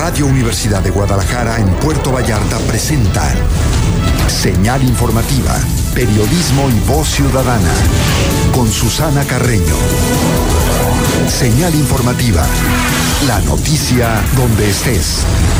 Radio Universidad de Guadalajara en Puerto Vallarta presenta Señal Informativa, periodismo y voz ciudadana, con Susana Carreño. Señal Informativa, la noticia donde estés.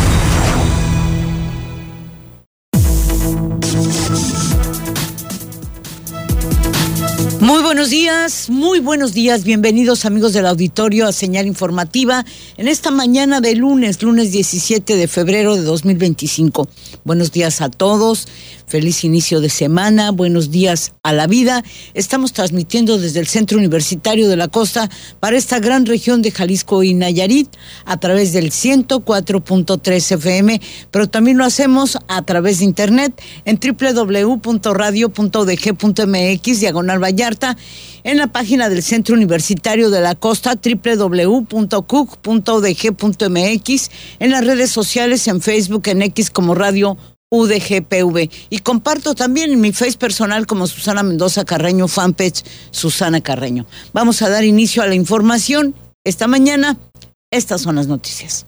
Muy buenos días, bienvenidos amigos del auditorio a Señal Informativa en esta mañana de lunes 17 de febrero de 2025. Buenos días a todos, feliz inicio de semana, buenos días a la vida. Estamos transmitiendo desde el Centro Universitario de la Costa para esta gran región de Jalisco y Nayarit a través del 104.3 FM, pero también lo hacemos a través de internet en www.radio.udg.mx/Vallarta, en la página del Centro Universitario de la Costa, www.cuc.udg.mx, en las redes sociales, en Facebook, en X como Radio UDGPV. Y comparto también en mi Face personal como Susana Mendoza Carreño, fanpage Susana Carreño. Vamos a dar inicio a la información. Esta mañana, estas son las noticias.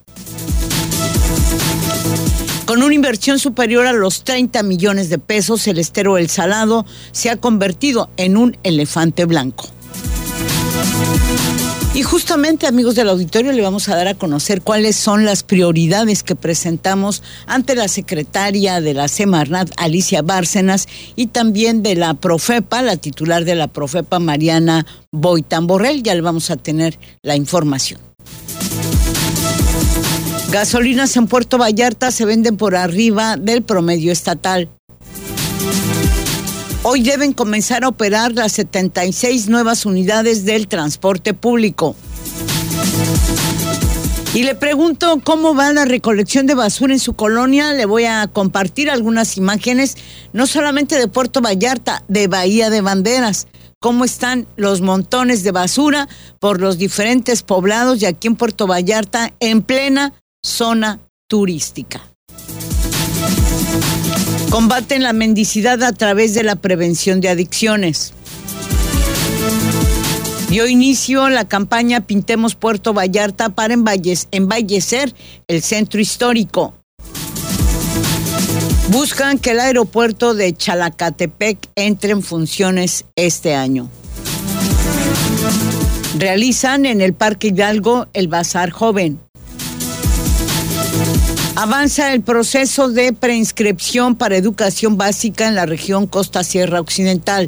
Con una inversión superior a los 30 millones de pesos, el estero El Salado se ha convertido en un elefante blanco. Y justamente, amigos del auditorio, le vamos a dar a conocer cuáles son las prioridades que presentamos ante la secretaria de la Semarnat, Alicia Bárcenas, y también de la Profepa, la titular de la Profepa, Mariana Boitán Borrell. Ya le vamos a tener la información. Gasolinas en Puerto Vallarta se venden por arriba del promedio estatal. Hoy deben comenzar a operar las 76 nuevas unidades del transporte público. Y le pregunto cómo va la recolección de basura en su colonia. Le voy a compartir algunas imágenes, no solamente de Puerto Vallarta, de Bahía de Banderas. Cómo están los montones de basura por los diferentes poblados y aquí en Puerto Vallarta, en plena zona turística. Combaten la mendicidad a través de la prevención de adicciones. Dio inicio la campaña Pintemos Puerto Vallarta para embellecer el centro histórico. Buscan que el aeropuerto de Chalacatepec entre en funciones este año. Realizan en el Parque Hidalgo el Bazar Joven. Avanza el proceso de preinscripción para educación básica en la región Costa Sierra Occidental.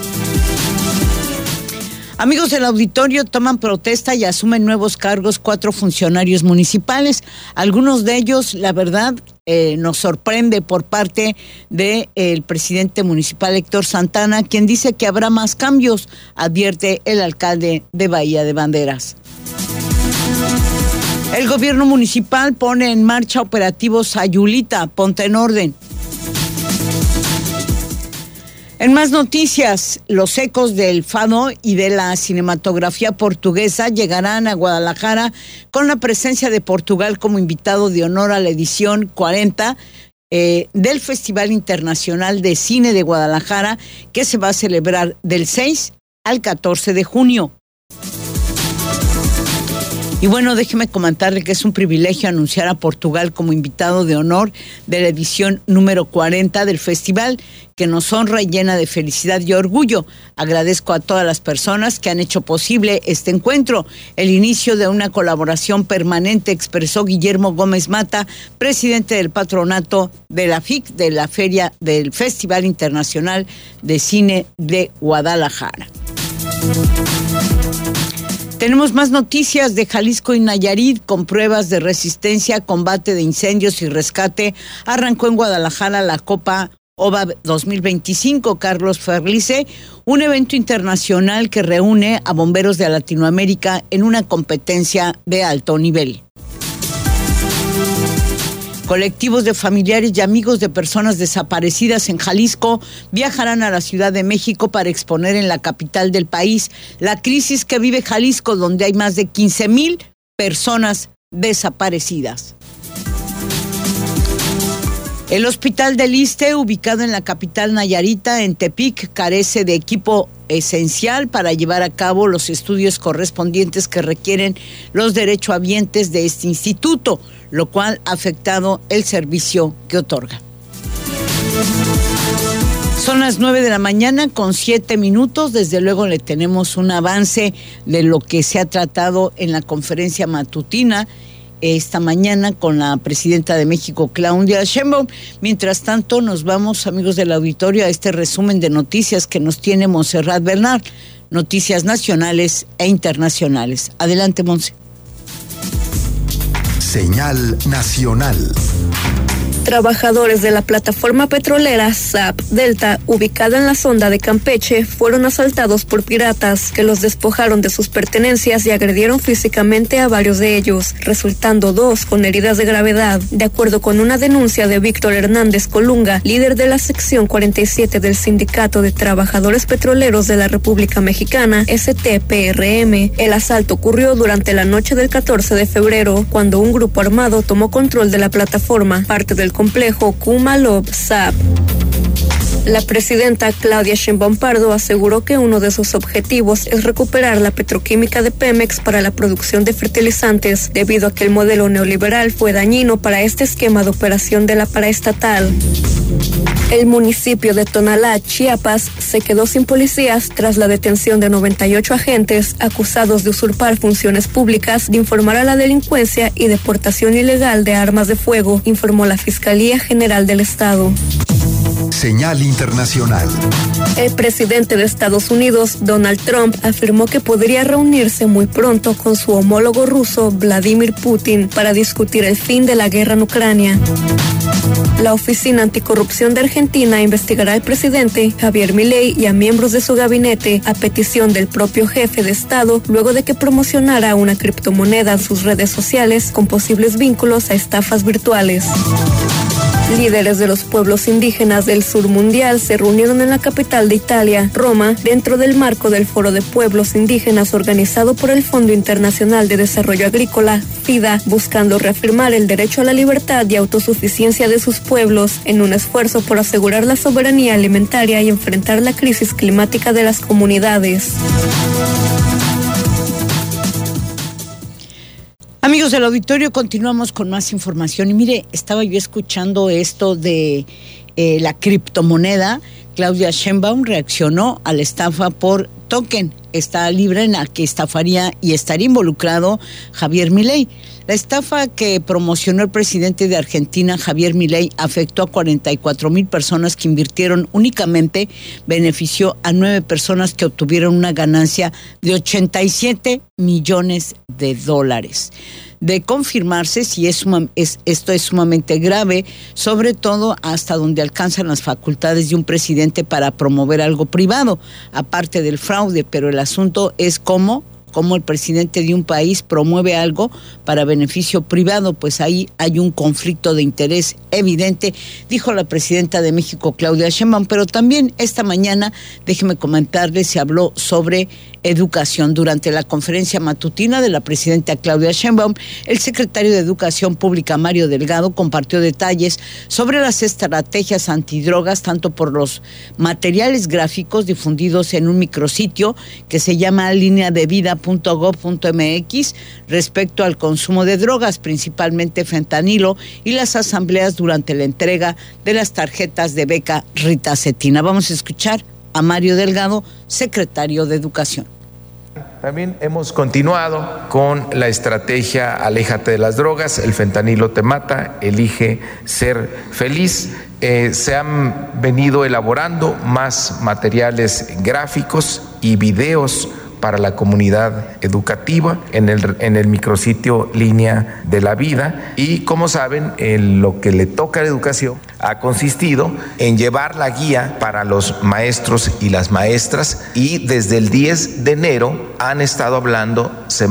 Amigos del auditorio, toman protesta y asumen nuevos cargos 4 funcionarios municipales. Algunos de ellos, la verdad, nos sorprende por parte del presidente municipal Héctor Santana, quien dice que habrá más cambios, advierte el alcalde de Bahía de Banderas. El gobierno municipal pone en marcha operativos Sayulita, ponte en orden. En más noticias, los ecos del fado y de la cinematografía portuguesa llegarán a Guadalajara con la presencia de Portugal como invitado de honor a la edición 40 del Festival Internacional de Cine de Guadalajara, que se va a celebrar del 6 al 14 de junio. Y bueno, déjeme comentarle que es un privilegio anunciar a Portugal como invitado de honor de la edición número 40 del festival, que nos honra y llena de felicidad y orgullo. Agradezco a todas las personas que han hecho posible este encuentro. El inicio de una colaboración permanente, expresó Guillermo Gómez Mata, presidente del patronato de la FIC, de la Feria del Festival Internacional de Cine de Guadalajara. Tenemos más noticias de Jalisco y Nayarit con pruebas de resistencia, combate de incendios y rescate. Arrancó en Guadalajara la Copa OVA 2025, Carlos Ferlice, un evento internacional que reúne a bomberos de Latinoamérica en una competencia de alto nivel. Colectivos de familiares y amigos de personas desaparecidas en Jalisco viajarán a la Ciudad de México para exponer en la capital del país la crisis que vive Jalisco, donde hay más de 15,000 personas desaparecidas. El Hospital del Iste, ubicado en la capital nayarita, en Tepic, carece de equipo esencial para llevar a cabo los estudios correspondientes que requieren los derechohabientes de este instituto, lo cual ha afectado el servicio que otorga. Son las 9:07 a.m. Desde luego le tenemos un avance de lo que se ha tratado en la conferencia matutina esta mañana con la presidenta de México, Claudia Sheinbaum. Mientras tanto, nos vamos, amigos del auditorio, a este resumen de noticias que nos tiene Montserrat Bernal, noticias nacionales e internacionales. Adelante, Monse. Señal nacional. Trabajadores de la plataforma petrolera SAP Delta, ubicada en la sonda de Campeche, fueron asaltados por piratas que los despojaron de sus pertenencias y agredieron físicamente a varios de ellos, resultando 2 con heridas de gravedad. De acuerdo con una denuncia de Víctor Hernández Colunga, líder de la sección 47 del Sindicato de Trabajadores Petroleros de la República Mexicana, STPRM, el asalto ocurrió durante la noche del 14 de febrero, cuando un grupo armado tomó control de la plataforma, parte del complejo Kumalov SAP. La presidenta Claudia Sheinbaum Pardo aseguró que uno de sus objetivos es recuperar la petroquímica de Pemex para la producción de fertilizantes, debido a que el modelo neoliberal fue dañino para este esquema de operación de la paraestatal. El municipio de Tonalá, Chiapas, se quedó sin policías tras la detención de 98 agentes acusados de usurpar funciones públicas, de informar a la delincuencia y de portación ilegal de armas de fuego, informó la Fiscalía General del Estado. Señal internacional. El presidente de Estados Unidos, Donald Trump, afirmó que podría reunirse muy pronto con su homólogo ruso, Vladimir Putin, para discutir el fin de la guerra en Ucrania. La Oficina Anticorrupción de Argentina investigará al presidente Javier Milei y a miembros de su gabinete a petición del propio jefe de Estado, luego de que promocionara una criptomoneda en sus redes sociales con posibles vínculos a estafas virtuales. Líderes de los pueblos indígenas del sur mundial se reunieron en la capital de Italia, Roma, dentro del marco del Foro de Pueblos Indígenas organizado por el Fondo Internacional de Desarrollo Agrícola, FIDA, buscando reafirmar el derecho a la libertad y autosuficiencia de sus pueblos en un esfuerzo por asegurar la soberanía alimentaria y enfrentar la crisis climática de las comunidades. Amigos del auditorio, continuamos con más información. Y mire, estaba yo escuchando esto de la criptomoneda. Claudia Sheinbaum reaccionó a la estafa por token. Está libre en la que estafaría y estaría involucrado Javier Milei. La estafa que promocionó el presidente de Argentina, Javier Milei, afectó a 44,000 personas que invirtieron únicamente, benefició a 9 personas que obtuvieron una ganancia de $87 millones. De confirmarse, si esto es sumamente grave, sobre todo hasta donde alcanzan las facultades de un presidente para promover algo privado, aparte del fraude, pero el asunto es cómo el presidente de un país promueve algo para beneficio privado, pues ahí hay un conflicto de interés evidente, dijo la presidenta de México, Claudia Sheinbaum. Pero también esta mañana, déjeme comentarles, se habló sobre educación. Durante la conferencia matutina de la presidenta Claudia Sheinbaum, el secretario de Educación Pública, Mario Delgado, compartió detalles sobre las estrategias antidrogas, tanto por los materiales gráficos difundidos en un micrositio que se llama lineadevida.gov.mx respecto al consumo de drogas, principalmente fentanilo, y las asambleas durante la entrega de las tarjetas de beca Rita Cetina. Vamos a escuchar a Mario Delgado, secretario de Educación. También hemos continuado con la estrategia Aléjate de las drogas, el fentanilo te mata, elige ser feliz. Se han venido elaborando más materiales gráficos y videos para la comunidad educativa en el micrositio Línea de la Vida. Y como saben, lo que le toca a la educación ha consistido en llevar la guía para los maestros y las maestras, y desde el 10 de enero han estado hablando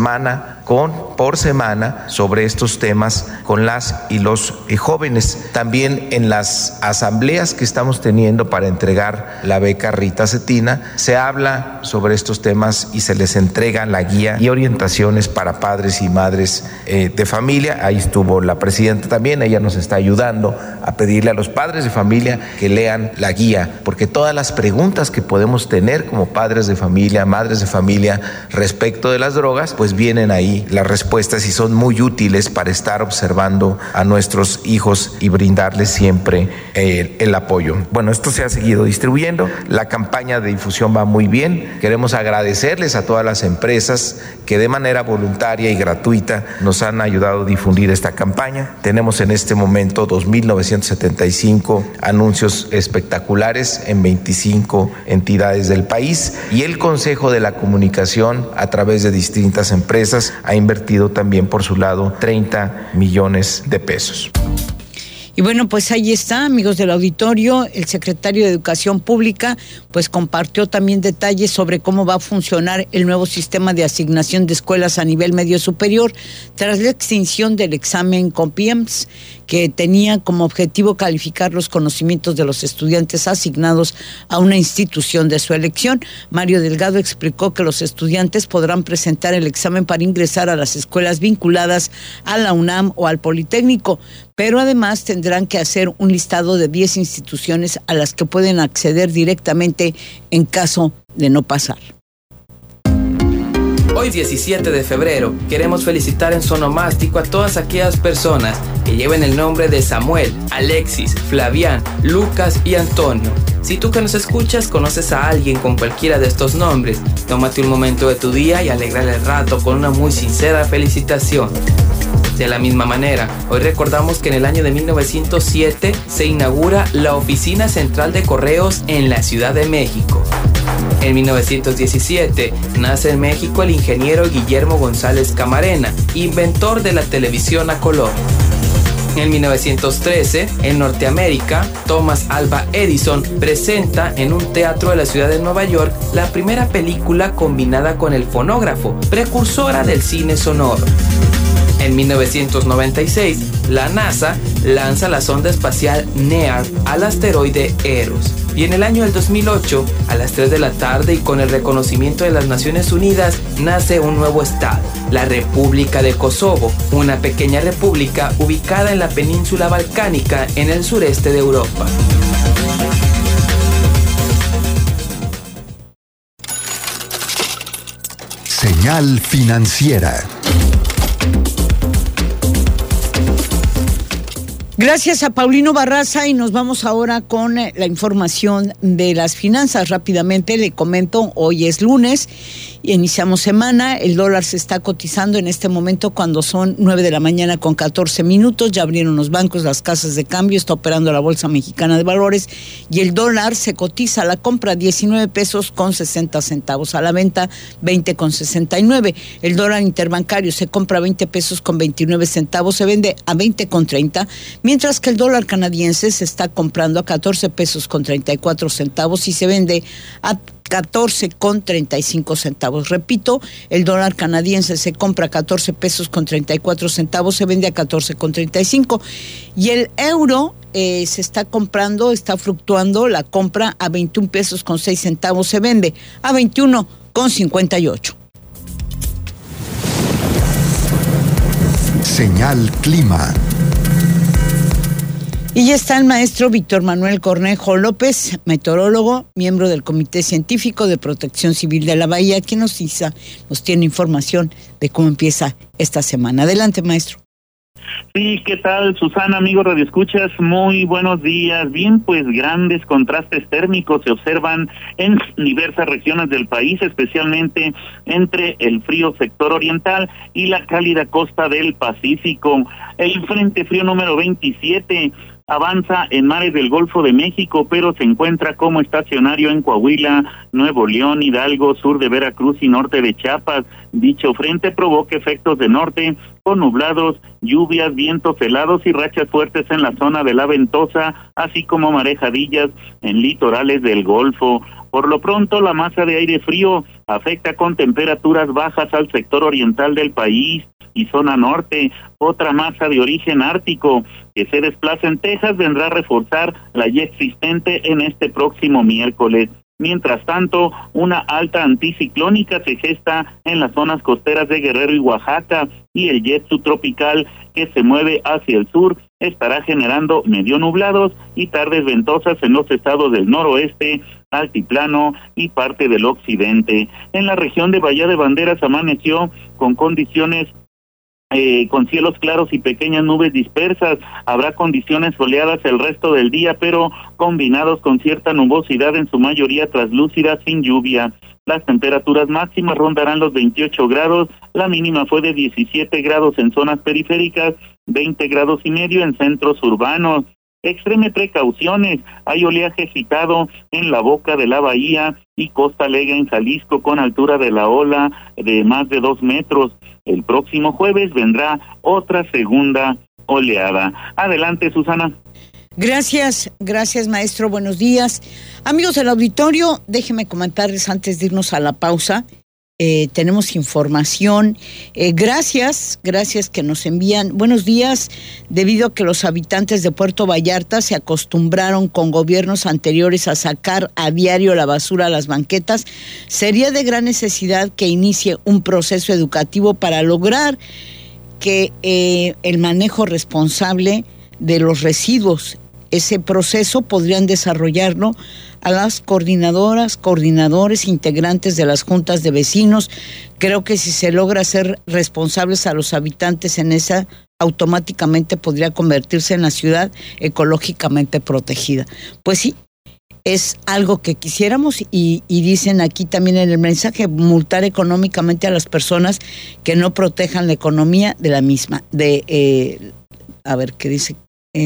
por semana sobre estos temas con las y los jóvenes. También en las asambleas que estamos teniendo para entregar la beca Rita Cetina se habla sobre estos temas y se les entrega la guía y orientaciones para padres y madres de familia. Ahí estuvo la presidenta también, ella nos está ayudando a pedirle a los los padres de familia que lean la guía, porque todas las preguntas que podemos tener como padres de familia, madres de familia respecto de las drogas, pues vienen ahí las respuestas y son muy útiles para estar observando a nuestros hijos y brindarles siempre el apoyo. Bueno, esto se ha seguido distribuyendo, la campaña de difusión va muy bien. Queremos agradecerles a todas las empresas que de manera voluntaria y gratuita nos han ayudado a difundir esta campaña. Tenemos en este momento 2.975 anuncios espectaculares en 25 entidades del país, y el Consejo de la Comunicación, a través de distintas empresas, ha invertido también por su lado 30 millones de pesos. Y bueno, pues ahí está, amigos del auditorio, el secretario de Educación Pública pues compartió también detalles sobre cómo va a funcionar el nuevo sistema de asignación de escuelas a nivel medio superior tras la extinción del examen COMPIEMS, que tenía como objetivo calificar los conocimientos de los estudiantes asignados a una institución de su elección. Mario Delgado explicó que los estudiantes podrán presentar el examen para ingresar a las escuelas vinculadas a la UNAM o al Politécnico, pero además tendrán que hacer un listado de 10 instituciones a las que pueden acceder directamente en caso de no pasar. Hoy 17 de febrero queremos felicitar en Sonomástico a todas aquellas personas que lleven el nombre de Samuel, Alexis, Flavián, Lucas y Antonio. Si tú que nos escuchas conoces a alguien con cualquiera de estos nombres, tómate un momento de tu día y alegrale el rato con una muy sincera felicitación. De la misma manera, hoy recordamos que en el año de 1907 se inaugura la Oficina Central de Correos en la Ciudad de México. En 1917 nace en México el ingeniero Guillermo González Camarena, inventor de la televisión a color. En 1913, en Norteamérica, Thomas Alva Edison presenta en un teatro de la ciudad de Nueva York la primera película combinada con el fonógrafo, precursora del cine sonoro. En 1996, la NASA lanza la sonda espacial NEAR al asteroide Eros. Y en el año del 2008, a las 3 de la tarde y con el reconocimiento de las Naciones Unidas, nace un nuevo estado, la República de Kosovo, una pequeña república ubicada en la península balcánica en el sureste de Europa. Señal financiera. Gracias a Paulino Barraza, y nos vamos ahora con la información de las finanzas. Rápidamente le comento, hoy es lunes y iniciamos semana. El dólar se está cotizando en este momento cuando son 9 de la mañana con 14 minutos. Ya abrieron los bancos, las casas de cambio, está operando la Bolsa Mexicana de Valores y el dólar se cotiza a la compra 19 pesos con 60 centavos, a la venta 20 con 69. El dólar interbancario se compra 20 pesos con 29 centavos, se vende a 20 con 30, mientras que el dólar canadiense se está comprando a 14 pesos con 34 centavos y se vende a 14 con 35 centavos. Repito, el dólar canadiense se compra a 14 pesos con 34 centavos, se vende a 14 con 35. Y el euro se está comprando, está fluctuando la compra a 21 pesos con 6 centavos, se vende a 21 con 58. Señal Clima. Y ya está el maestro Víctor Manuel Cornejo López, meteorólogo, miembro del Comité Científico de Protección Civil de la Bahía, quien nos tiene información de cómo empieza esta semana. Adelante, maestro. Sí, ¿qué tal, Susana, amigos radioescuchas? Muy buenos días. Bien, pues grandes contrastes térmicos se observan en diversas regiones del país, especialmente entre el frío sector oriental y la cálida costa del Pacífico. El Frente Frío número 27 avanza en mares del Golfo de México, pero se encuentra como estacionario en Coahuila, Nuevo León, Hidalgo, sur de Veracruz y norte de Chiapas. Dicho frente provoca efectos de norte con nublados, lluvias, vientos helados y rachas fuertes en la zona de la Ventosa, así como marejadillas en litorales del Golfo. Por lo pronto, la masa de aire frío afecta con temperaturas bajas al sector oriental del país y zona norte. Otra masa de origen ártico que se desplaza en Texas vendrá a reforzar la ya existente en este próximo miércoles. Mientras tanto, una alta anticiclónica se gesta en las zonas costeras de Guerrero y Oaxaca, y el jet subtropical que se mueve hacia el sur estará generando medio nublados y tardes ventosas en los estados del noroeste, altiplano y parte del occidente. En la región de Bahía de Banderas amaneció con condiciones con cielos claros y pequeñas nubes dispersas. Habrá condiciones soleadas el resto del día, pero combinados con cierta nubosidad, en su mayoría translúcida, sin lluvia. Las temperaturas máximas rondarán los 28 grados, la mínima fue de 17 grados en zonas periféricas, 20 grados y medio en centros urbanos. Extreme precauciones, hay oleaje agitado en la boca de la bahía y Costa Alegre en Jalisco con altura de la ola de más de 2 metros. El próximo jueves vendrá otra segunda oleada. Adelante, Susana. Gracias, maestro, buenos días. Amigos del auditorio, déjenme comentarles antes de irnos a la pausa. Tenemos información. Gracias que nos envían. Buenos días. Debido a que los habitantes de Puerto Vallarta se acostumbraron con gobiernos anteriores a sacar a diario la basura a las banquetas, sería de gran necesidad que inicie un proceso educativo para lograr que el manejo responsable de los residuos. Ese proceso podrían desarrollarlo a las coordinadores, integrantes de las juntas de vecinos. Creo que si se logra hacer responsables a los habitantes en esa, automáticamente podría convertirse en la ciudad ecológicamente protegida. Pues sí, es algo que quisiéramos y dicen aquí también en el mensaje, multar económicamente a las personas que no protejan la economía de la misma. A ver, ¿qué dice?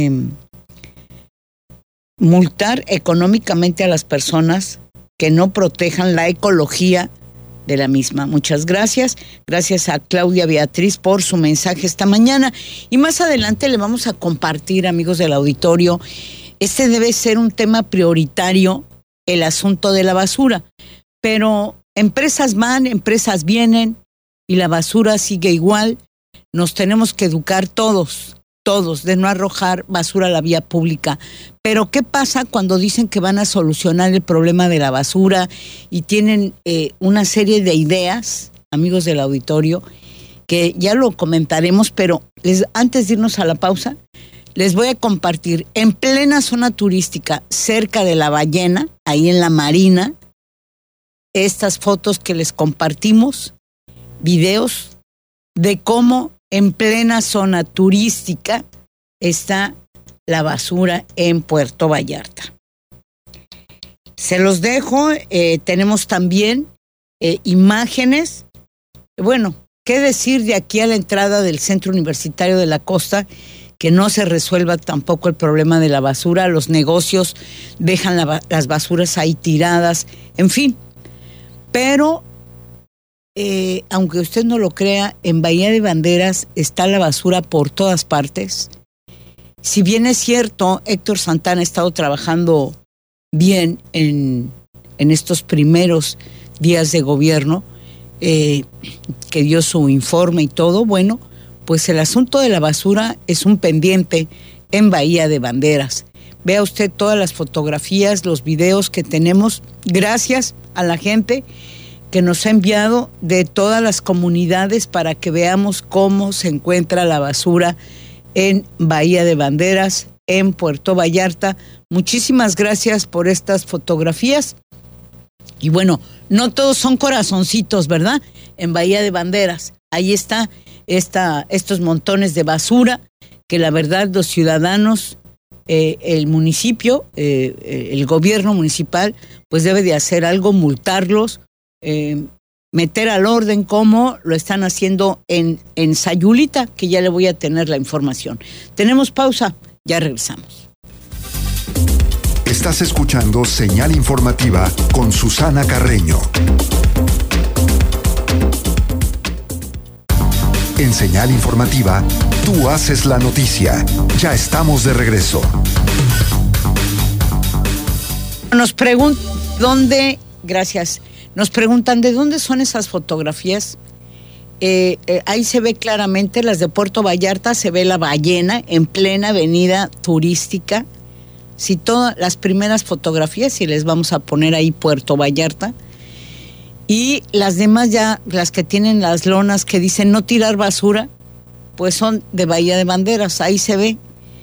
Multar económicamente a las personas que no protejan la ecología de la misma. Muchas gracias. Gracias a Claudia Beatriz por su mensaje esta mañana. Y más adelante le vamos a compartir, amigos del auditorio, este debe ser un tema prioritario, el asunto de la basura. Pero empresas van, empresas vienen y la basura sigue igual. Nos tenemos que educar todos, de no arrojar basura a la vía pública. Pero ¿qué pasa cuando dicen que van a solucionar el problema de la basura y tienen una serie de ideas, amigos del auditorio, que ya lo comentaremos, pero antes de irnos a la pausa, les voy a compartir en plena zona turística, cerca de la Ballena, ahí en la Marina, estas fotos que les compartimos, videos de cómo en plena zona turística está la basura en Puerto Vallarta. Se los dejo, tenemos también imágenes. Bueno, ¿qué decir de aquí a la entrada del Centro Universitario de la Costa? Que no se resuelva tampoco el problema de la basura, los negocios dejan las basuras ahí tiradas, en fin. Pero aunque usted no lo crea, en Bahía de Banderas está la basura por todas partes. Si bien es cierto, Héctor Santana ha estado trabajando bien en estos primeros días de gobierno, que dio su informe y todo, bueno, pues el asunto de la basura es un pendiente en Bahía de Banderas. Vea usted todas las fotografías, los videos que tenemos, gracias a la gente que nos ha enviado de todas las comunidades para que veamos cómo se encuentra la basura en Bahía de Banderas, en Puerto Vallarta. Muchísimas gracias por estas fotografías. Y bueno, no todos son corazoncitos, ¿verdad? En Bahía de Banderas, ahí está estos montones de basura que la verdad los ciudadanos, el municipio, el gobierno municipal, pues debe de hacer algo, multarlos, meter al orden como lo están haciendo en Sayulita, que ya le voy a tener la información. Tenemos pausa, ya regresamos. Estás escuchando Señal Informativa con Susana Carreño. En Señal Informativa, tú haces la noticia. Ya estamos de regreso. Nos preguntan dónde, gracias. Nos preguntan de dónde son esas fotografías. Ahí se ve claramente las de Puerto Vallarta, se ve la Ballena en plena avenida turística. Si todas las primeras fotografías, y les vamos a poner ahí Puerto Vallarta. Y las demás ya, las que tienen las lonas que dicen no tirar basura, pues son de Bahía de Banderas, ahí se ve.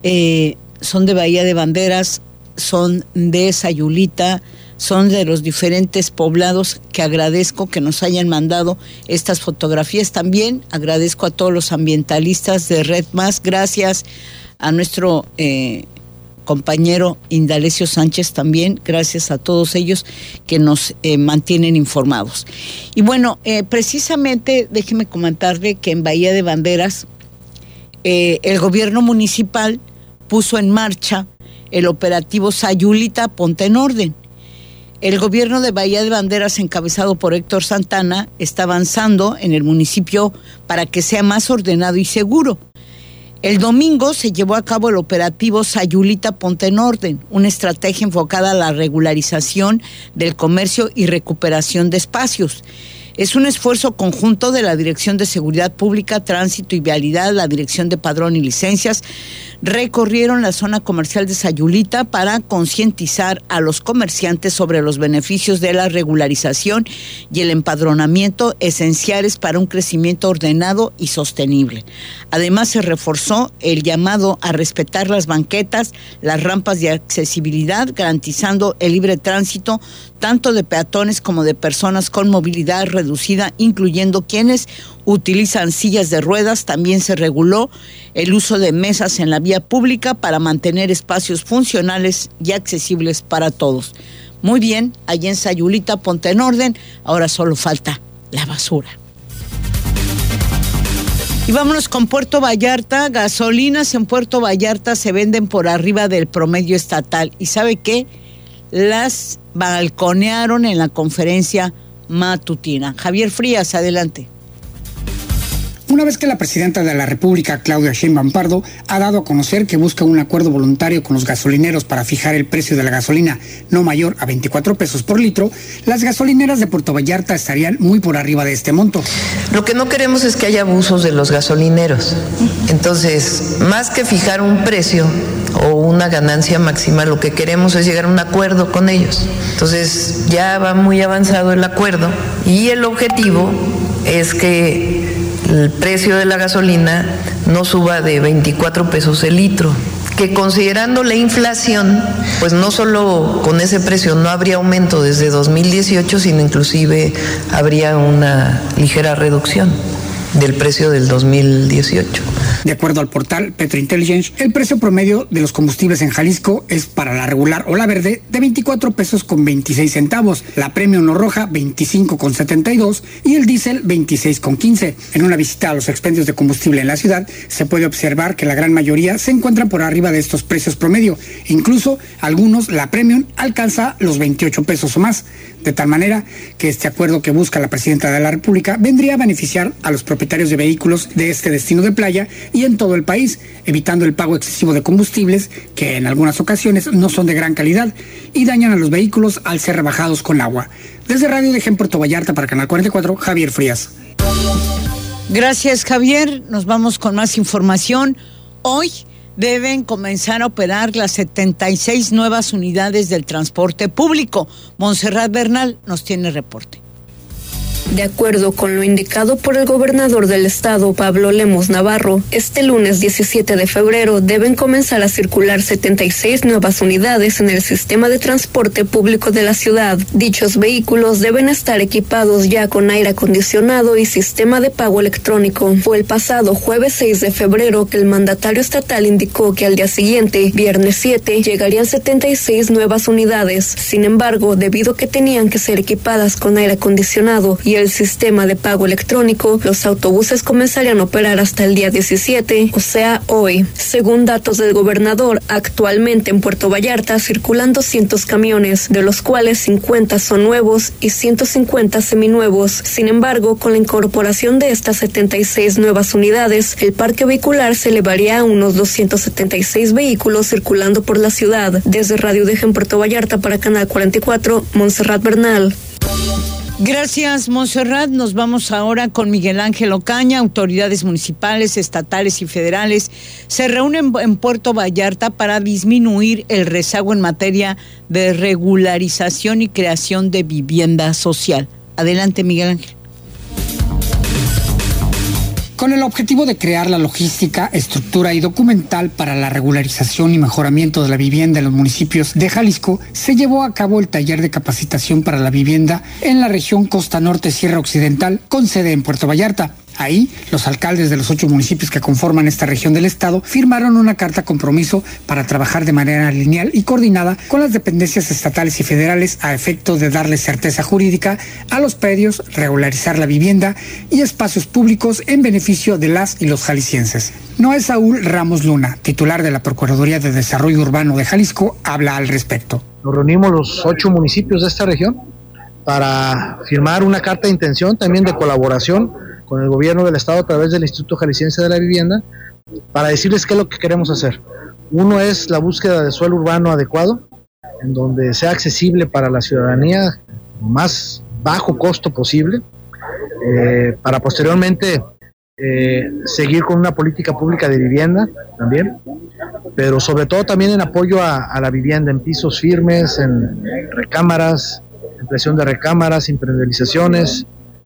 son de Bahía de Banderas, son de Sayulita, son de los diferentes poblados, que agradezco que nos hayan mandado estas fotografías. También agradezco a todos los ambientalistas de Red Más, gracias a nuestro compañero Indalecio Sánchez también, gracias a todos ellos que nos mantienen informados. Y bueno, precisamente déjeme comentarle que en Bahía de Banderas el gobierno municipal puso en marcha el operativo Sayulita Ponte en Orden. El gobierno de Bahía de Banderas, encabezado por Héctor Santana, está avanzando en el municipio para que sea más ordenado y seguro. El domingo se llevó a cabo el operativo Sayulita Ponte en Orden, una estrategia enfocada a la regularización del comercio y recuperación de espacios. Es un esfuerzo conjunto de la Dirección de Seguridad Pública, Tránsito y Vialidad, la Dirección de Padrón y Licencias. Recorrieron la zona comercial de Sayulita para concientizar a los comerciantes sobre los beneficios de la regularización y el empadronamiento, esenciales para un crecimiento ordenado y sostenible. Además, se reforzó el llamado a respetar las banquetas, las rampas de accesibilidad, garantizando el libre tránsito tanto de peatones como de personas con movilidad reducida, incluyendo quienes utilizan sillas de ruedas. También se reguló el uso de mesas en la vía pública para mantener espacios funcionales y accesibles para todos. Muy bien, allí en Sayulita Ponte en Orden, ahora solo falta la basura. Y vámonos con Puerto Vallarta. Gasolinas en Puerto Vallarta se venden por arriba del promedio estatal. ¿Y sabe qué? Las balconearon en la conferencia matutina. Javier Frías, adelante. Una vez que la presidenta de la República, Claudia Sheinbaum Pardo, ha dado a conocer que busca un acuerdo voluntario con los gasolineros para fijar el precio de la gasolina no mayor a 24 pesos por litro, las gasolineras de Puerto Vallarta estarían muy por arriba de este monto. Lo que no queremos es que haya abusos de los gasolineros. Entonces, más que fijar un precio o una ganancia máxima, lo que queremos es llegar a un acuerdo con ellos. Entonces, ya va muy avanzado el acuerdo y el objetivo es que el precio de la gasolina no suba de 24 pesos el litro, que considerando la inflación, pues no solo con ese precio no habría aumento desde 2018, sino inclusive habría una ligera reducción del precio del 2018. De acuerdo al portal Petrointelligence, el precio promedio de los combustibles en Jalisco es para la regular o la verde de 24 pesos con 26 centavos, la premium o roja 25 con 72 y el diésel 26 con 15. En una visita a los expendios de combustible en la ciudad, se puede observar que la gran mayoría se encuentran por arriba de estos precios promedio. Incluso algunos, la premium alcanza los 28 pesos o más. De tal manera que este acuerdo que busca la presidenta de la República vendría a beneficiar a los propietarios de vehículos de este destino de playa y en todo el país, evitando el pago excesivo de combustibles que en algunas ocasiones no son de gran calidad y dañan a los vehículos al ser rebajados con agua. Desde Radio de Puerto Vallarta para Canal 44, Javier Frías. Gracias, Javier. Nos vamos con más información. Hoy deben comenzar a operar las 76 nuevas unidades del transporte público. Montserrat Bernal nos tiene reporte. De acuerdo con lo indicado por el gobernador del estado, Pablo Lemos Navarro, este lunes 17 de febrero deben comenzar a circular 76 nuevas unidades en el sistema de transporte público de la ciudad. Dichos vehículos deben estar equipados ya con aire acondicionado y sistema de pago electrónico. Fue el pasado jueves 6 de febrero que el mandatario estatal indicó que al día siguiente, viernes 7, llegarían 76 nuevas unidades. Sin embargo, debido a que tenían que ser equipadas con aire acondicionado y el sistema de pago electrónico, los autobuses comenzarían a operar hasta el día 17, o sea, hoy. Según datos del gobernador, actualmente en Puerto Vallarta circulan 200 camiones, de los cuales 50 son nuevos y 150 seminuevos. Sin embargo, con la incorporación de estas 76 nuevas unidades, el parque vehicular se elevaría a unos 276 vehículos circulando por la ciudad. Desde Radio Deja en Puerto Vallarta para Canal 44, Montserrat Bernal. Gracias, Montserrat. Nos vamos ahora con Miguel Ángel Ocaña. Autoridades municipales, estatales y federales se reúnen en Puerto Vallarta para disminuir el rezago en materia de regularización y creación de vivienda social. Adelante, Miguel Ángel. Con el objetivo de crear la logística, estructura y documental para la regularización y mejoramiento de la vivienda en los municipios de Jalisco, se llevó a cabo el taller de capacitación para la vivienda en la región Costa Norte Sierra Occidental, con sede en Puerto Vallarta. Ahí, los alcaldes de los 8 municipios que conforman esta región del estado firmaron una carta compromiso para trabajar de manera lineal y coordinada con las dependencias estatales y federales a efecto de darle certeza jurídica a los predios, regularizar la vivienda y espacios públicos en beneficio de las y los jaliscienses. Noé Saúl Ramos Luna, titular de la Procuraduría de Desarrollo Urbano de Jalisco, habla al respecto. Nos reunimos los 8 municipios de esta región para firmar una carta de intención también de colaboración con el gobierno del estado a través del Instituto Jalisciense de la Vivienda, para decirles qué es lo que queremos hacer. Uno es la búsqueda de suelo urbano adecuado, en donde sea accesible para la ciudadanía, más bajo costo posible, para posteriormente seguir con una política pública de vivienda también, pero sobre todo también en apoyo a la vivienda, en pisos firmes, en recámaras, en presión de recámaras, impermeabilizaciones,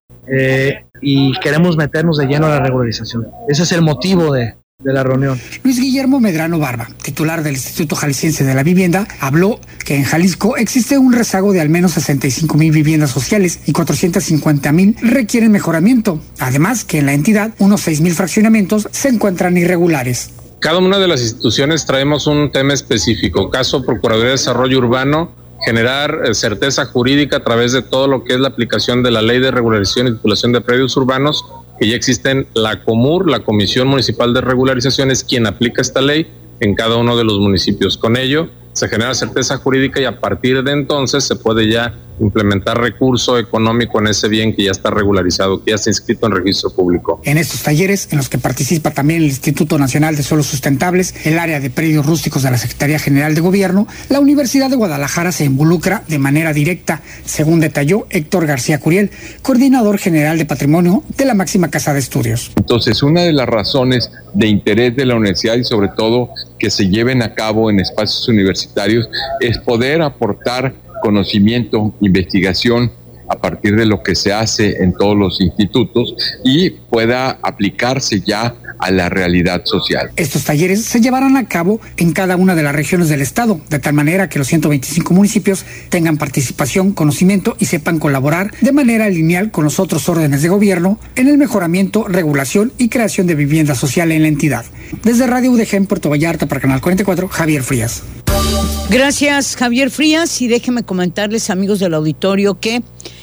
y queremos meternos de lleno a la regularización. Ese es el motivo de la reunión. Luis Guillermo Medrano Barba, titular del Instituto Jalisciense de la Vivienda, habló que en Jalisco existe un rezago de al menos 65,000 viviendas sociales y 450,000 requieren mejoramiento. Además, que en la entidad unos 6,000 fraccionamientos se encuentran irregulares. Cada una de las instituciones traemos un tema específico. Caso Procuraduría de Desarrollo Urbano, generar certeza jurídica a través de todo lo que es la aplicación de la Ley de Regularización y Titulación de Predios Urbanos, que ya existen la COMUR, la Comisión Municipal de Regularización, es quien aplica esta ley en cada uno de los municipios. Con ello se genera certeza jurídica y a partir de entonces se puede ya implementar recurso económico en ese bien que ya está regularizado, que ya está inscrito en registro público. En estos talleres, en los que participa también el Instituto Nacional de Suelos Sustentables, el área de predios rústicos de la Secretaría General de Gobierno, la Universidad de Guadalajara se involucra de manera directa, según detalló Héctor García Curiel, coordinador general de Patrimonio de la máxima casa de estudios. Entonces, una de las razones de interés de la universidad y sobre todo que se lleven a cabo en espacios universitarios es poder aportar conocimiento, investigación a partir de lo que se hace en todos los institutos y pueda aplicarse ya a la realidad social. Estos talleres se llevarán a cabo en cada una de las regiones del estado, de tal manera que los 125 municipios tengan participación, conocimiento y sepan colaborar de manera lineal con los otros órdenes de gobierno en el mejoramiento, regulación y creación de vivienda social en la entidad. Desde Radio UDG en Puerto Vallarta para Canal 44, Javier Frías. Gracias, Javier Frías, y déjenme comentarles, amigos del auditorio, que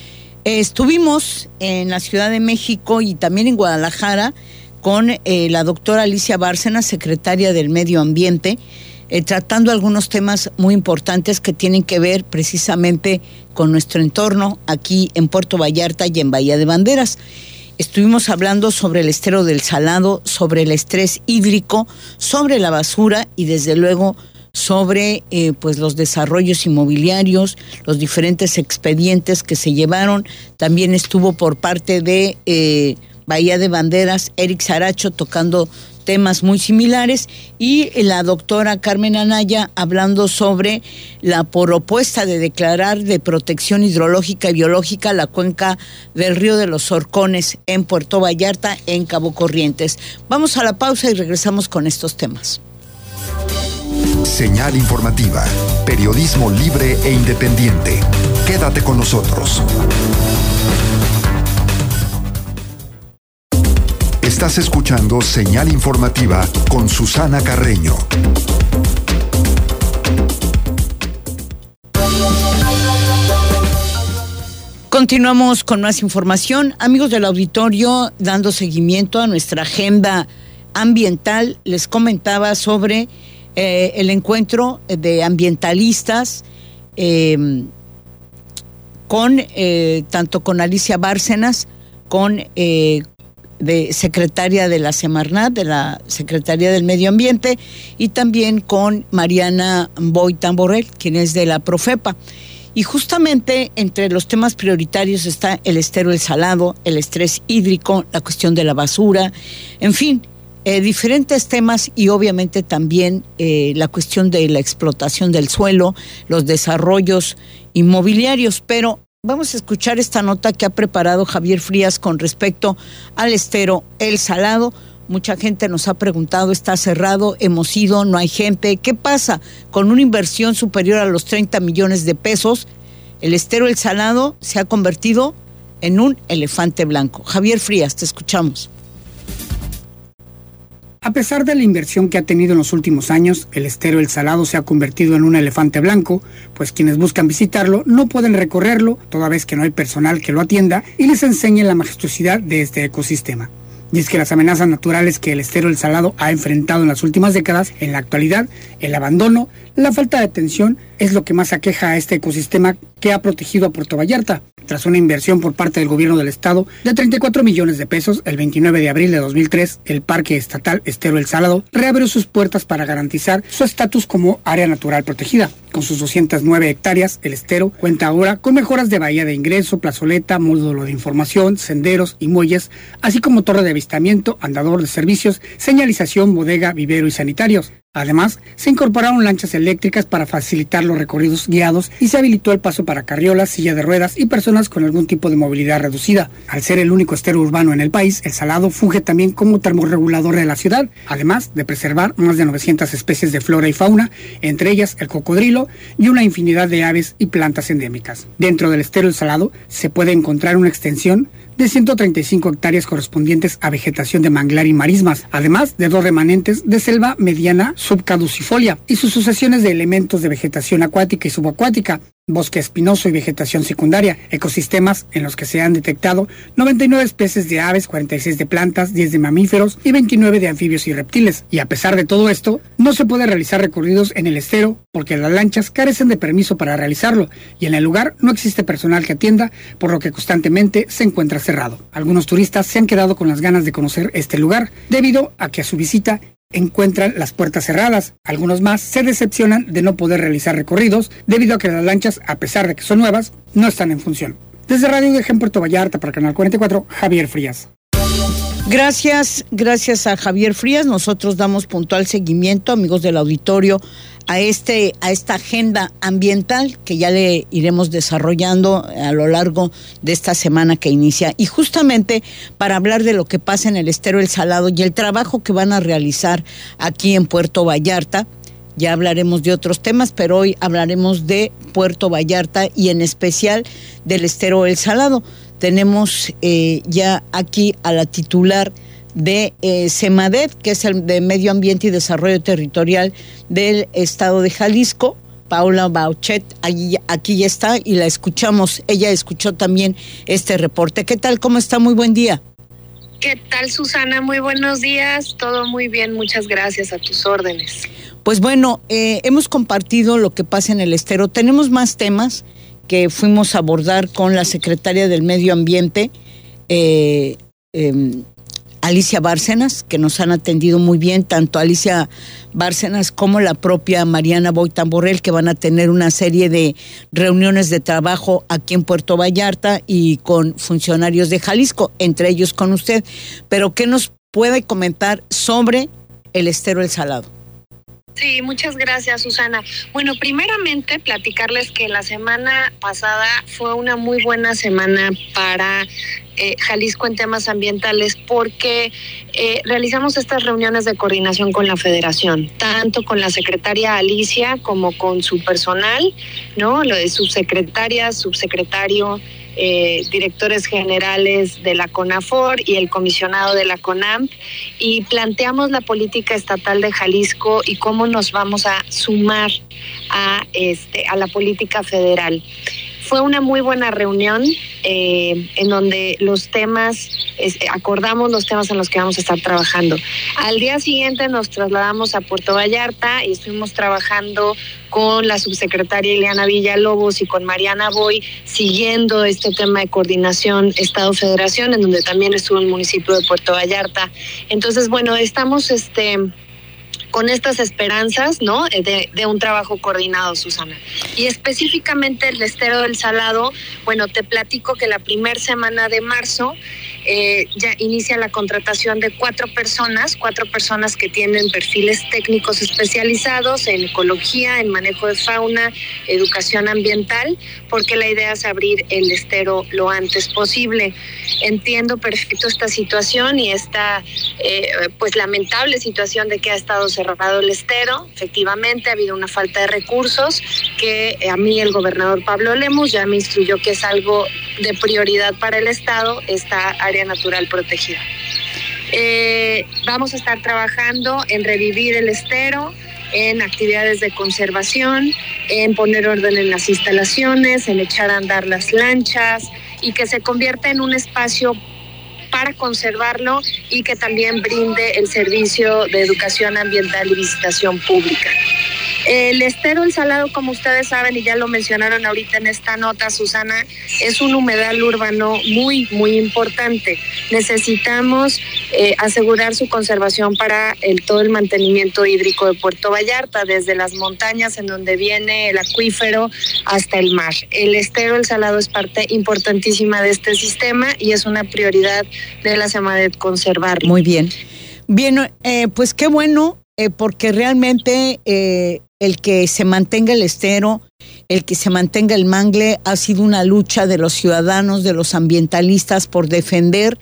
estuvimos en la Ciudad de México y también en Guadalajara con la doctora Alicia Bárcenas, secretaria del Medio Ambiente, tratando algunos temas muy importantes que tienen que ver precisamente con nuestro entorno aquí en Puerto Vallarta y en Bahía de Banderas. Estuvimos hablando sobre el estero del Salado, sobre el estrés hídrico, sobre la basura y desde luego sobre pues los desarrollos inmobiliarios, los diferentes expedientes que se llevaron. También estuvo por parte de Bahía de Banderas Eric Saracho tocando temas muy similares, y la doctora Carmen Anaya hablando sobre la propuesta de declarar de protección hidrológica y biológica la cuenca del río de los Horcones en Puerto Vallarta, en Cabo Corrientes. Vamos a la pausa y regresamos con estos temas. Señal informativa, periodismo libre e independiente. Quédate con nosotros. Estás escuchando Señal Informativa con Susana Carreño. Continuamos con más información. Amigos del auditorio, dando seguimiento a nuestra agenda ambiental, les comentaba sobre el encuentro de ambientalistas tanto con Alicia Bárcenas, con de secretaria de la Semarnat, de la Secretaría del Medio Ambiente, y también con Mariana Boitán Borrell, quien es de la Profepa. Y justamente entre los temas prioritarios está el estero del Salado, el estrés hídrico, la cuestión de la basura, en fin, diferentes temas, y obviamente también la cuestión de la explotación del suelo, los desarrollos inmobiliarios. Pero Vamos a escuchar esta nota que ha preparado Javier Frías con respecto al estero El Salado. Mucha gente nos ha preguntado, ¿está cerrado? ¿Hemos ido? ¿No hay gente? ¿Qué pasa con una inversión superior a los 30 millones de pesos? El estero El Salado se ha convertido en un elefante blanco. Javier Frías, te escuchamos. A pesar de la inversión que ha tenido en los últimos años, el estero El Salado se ha convertido en un elefante blanco, pues quienes buscan visitarlo no pueden recorrerlo, toda vez que no hay personal que lo atienda y les enseñe la majestuosidad de este ecosistema. Y es que las amenazas naturales que el estero El Salado ha enfrentado en las últimas décadas, en la actualidad, el abandono, la falta de atención, es lo que más aqueja a este ecosistema que ha protegido a Puerto Vallarta. Tras una inversión por parte del gobierno del estado de 34 millones de pesos, el 29 de abril de 2003, el Parque Estatal Estero El Salado reabrió sus puertas para garantizar su estatus como área natural protegida. Con sus 209 hectáreas, el estero cuenta ahora con mejoras de bahía de ingreso, plazoleta, módulo de información, senderos y muelles, así como torre de avistamiento, andador de servicios, señalización, bodega, vivero y sanitarios. Además, se incorporaron lanchas eléctricas para facilitar los recorridos guiados y se habilitó el paso para carriolas, silla de ruedas y personas con algún tipo de movilidad reducida. Al ser el único estero urbano en el país, El Salado funge también como termorregulador de la ciudad, además de preservar más de 900 especies de flora y fauna, entre ellas el cocodrilo y una infinidad de aves y plantas endémicas. Dentro del estero El Salado se puede encontrar una extensión de 135 hectáreas correspondientes a vegetación de manglar y marismas, además de 2 remanentes de selva mediana subcaducifolia y sus sucesiones de elementos de vegetación acuática y subacuática, bosque espinoso y vegetación secundaria, ecosistemas en los que se han detectado 99 especies de aves, 46 de plantas, 10 de mamíferos y 29 de anfibios y reptiles. Y a pesar de todo esto, no se puede realizar recorridos en el estero porque las lanchas carecen de permiso para realizarlo y en el lugar no existe personal que atienda, por lo que constantemente se encuentra cerrado. Algunos turistas se han quedado con las ganas de conocer este lugar debido a que a su visita encuentran las puertas cerradas. Algunos más se decepcionan de no poder realizar recorridos debido a que las lanchas, a pesar de que son nuevas, no están en función. Desde Radio UDG en Puerto Vallarta para Canal 44, Javier Frías. Gracias a Javier Frías. Nosotros damos puntual seguimiento, amigos del auditorio, a esta agenda ambiental que ya le iremos desarrollando a lo largo de esta semana que inicia. Y justamente para hablar de lo que pasa en el estero El Salado y el trabajo que van a realizar aquí en Puerto Vallarta, ya hablaremos de otros temas, pero hoy hablaremos de Puerto Vallarta y en especial del estero El Salado. Tenemos ya aquí a la titular de SEMADET, que es el de Medio Ambiente y Desarrollo Territorial del Estado de Jalisco, Paula Bauchet, aquí ya está y la escuchamos. Ella escuchó también este reporte. ¿Qué tal? ¿Cómo está? Muy buen día. ¿Qué tal, Susana? Muy buenos días. Todo muy bien, muchas gracias, a tus órdenes. Pues bueno, hemos compartido lo que pasa en el estero. Tenemos más temas que fuimos a abordar con la secretaria del Medio Ambiente, Alicia Bárcenas, que nos han atendido muy bien, tanto Alicia Bárcenas como la propia Mariana Boitán Borrell, que van a tener una serie de reuniones de trabajo aquí en Puerto Vallarta y con funcionarios de Jalisco, entre ellos con usted. Pero, ¿qué nos puede comentar sobre el estero El Salado? Sí, muchas gracias, Susana. Bueno, primeramente platicarles que la semana pasada fue una muy buena semana para Jalisco en temas ambientales porque realizamos estas reuniones de coordinación con la Federación, tanto con la secretaria Alicia como con su personal, ¿no? Lo de subsecretaria, subsecretario, directores generales de la CONAFOR y el comisionado de la CONAMP, y planteamos la política estatal de Jalisco y cómo nos vamos a sumar a la política federal. Fue una muy buena reunión en donde los temas, acordamos los temas en los que vamos a estar trabajando. Al día siguiente nos trasladamos a Puerto Vallarta y estuvimos trabajando con la subsecretaria Ileana Villalobos y con Mariana Boy, siguiendo este tema de coordinación Estado-Federación, en donde también estuvo el municipio de Puerto Vallarta. Entonces, bueno, estamos con estas esperanzas, ¿no?, de un trabajo coordinado, Susana. Y específicamente el estero del Salado, bueno, te platico que la primera semana de marzo ya inicia la contratación de 4 personas que tienen perfiles técnicos especializados en ecología, en manejo de fauna, educación ambiental, porque la idea es abrir el estero lo antes posible. Entiendo perfecto esta situación y esta pues lamentable situación de que ha estado cerrado el estero. Efectivamente ha habido una falta de recursos que a mí el gobernador Pablo Lemus ya me instruyó que es algo de prioridad para el estado, esta área natural protegida. Vamos a estar trabajando en revivir el estero, en actividades de conservación, en poner orden en las instalaciones, en echar a andar las lanchas y que se convierta en un espacio para conservarlo y que también brinde el servicio de educación ambiental y visitación pública. El estero El Salado, como ustedes saben y ya lo mencionaron ahorita en esta nota, Susana, es un humedal urbano muy, muy importante. Necesitamos asegurar su conservación para todo el mantenimiento hídrico de Puerto Vallarta, desde las montañas en donde viene el acuífero hasta el mar. El estero El Salado es parte importantísima de este sistema y es una prioridad de la SEMARNAT conservarlo. Muy bien. Bien, pues qué bueno, porque realmente el que se mantenga el estero, el que se mantenga el mangle, ha sido una lucha de los ciudadanos, de los ambientalistas por defender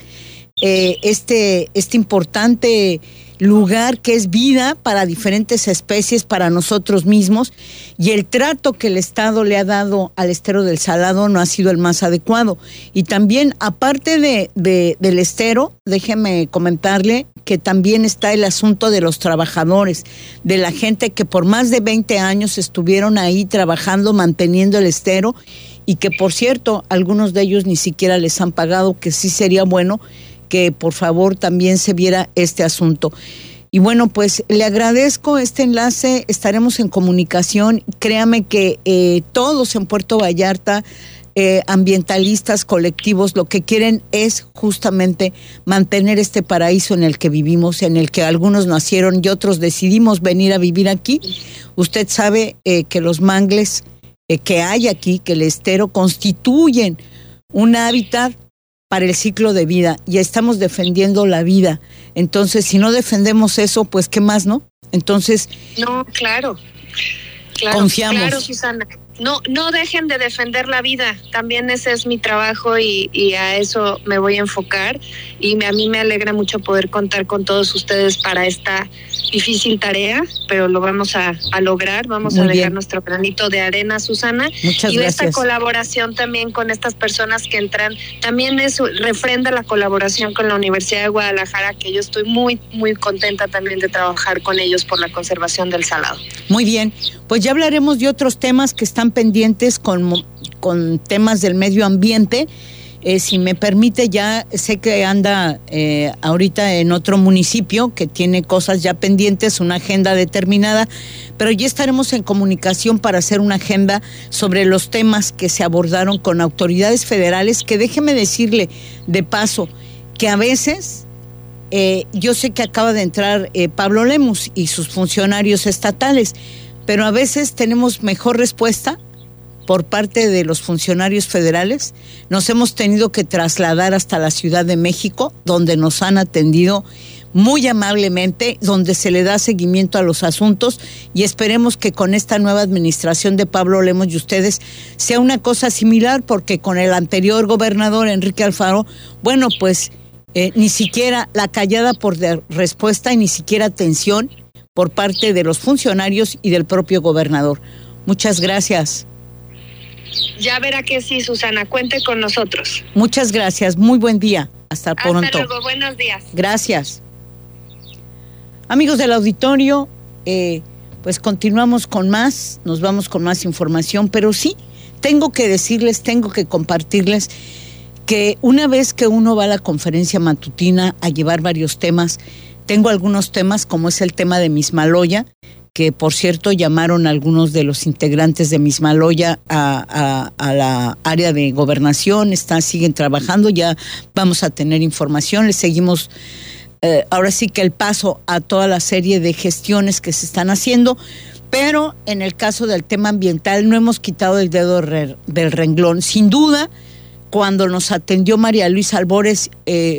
este importante lugar que es vida para diferentes especies, para nosotros mismos, y el trato que el Estado le ha dado al estero del Salado no ha sido el más adecuado. Y también, aparte del estero, déjeme comentarle que también está el asunto de los trabajadores, de la gente que por más de 20 años estuvieron ahí trabajando, manteniendo el estero, y que, por cierto, algunos de ellos ni siquiera les han pagado, que sí sería bueno que por favor también se viera este asunto. Y bueno, pues le agradezco este enlace, estaremos en comunicación. Créame que todos en Puerto Vallarta, ambientalistas, colectivos, lo que quieren es justamente mantener este paraíso en el que vivimos, en el que algunos nacieron y otros decidimos venir a vivir aquí. Usted sabe que los mangles que hay aquí, que el estero, constituyen un hábitat para el ciclo de vida, y estamos defendiendo la vida. Entonces, si no defendemos eso, pues ¿qué más, no? Entonces, no, claro, confiamos. Claro, Susana. No dejen de defender la vida, también ese es mi trabajo y a eso me voy a enfocar, y a mí me alegra mucho poder contar con todos ustedes para esta difícil tarea, pero lo vamos a lograr, vamos a dejar nuestro granito de arena, Susana. Muchas y gracias. Esta colaboración también con estas personas que entran, también refrenda la colaboración con la Universidad de Guadalajara, que yo estoy muy, muy contenta también de trabajar con ellos por la conservación del salado. Muy bien, pues ya hablaremos de otros temas que están pendientes con temas del medio ambiente. Si me permite, ya sé que anda ahorita en otro municipio que tiene cosas ya pendientes, una agenda determinada, pero ya estaremos en comunicación para hacer una agenda sobre los temas que se abordaron con autoridades federales, que déjeme decirle de paso que a veces yo sé que acaba de entrar Pablo Lemus y sus funcionarios estatales, pero a veces tenemos mejor respuesta por parte de los funcionarios federales. Nos hemos tenido que trasladar hasta la Ciudad de México, donde nos han atendido muy amablemente, donde se le da seguimiento a los asuntos, y esperemos que con esta nueva administración de Pablo Lemus y ustedes sea una cosa similar, porque con el anterior gobernador, Enrique Alfaro, bueno, pues ni siquiera la callada por respuesta y ni siquiera atención por parte de los funcionarios y del propio gobernador. Muchas gracias. Ya verá que sí, Susana, cuente con nosotros. Muchas gracias, muy buen día. Hasta pronto. Hasta luego, buenos días. Gracias. Amigos del auditorio, pues continuamos con más, nos vamos con más información, pero sí, tengo que decirles, tengo que compartirles que una vez que uno va a la conferencia matutina a llevar varios temas, tengo algunos temas como es el tema de Mismaloya, que por cierto llamaron a algunos de los integrantes de Mismaloya a la área de gobernación, siguen trabajando, ya vamos a tener información, les seguimos ahora sí que el paso a toda la serie de gestiones que se están haciendo, pero en el caso del tema ambiental no hemos quitado el dedo del renglón. Sin duda, cuando nos atendió María Luisa Albores,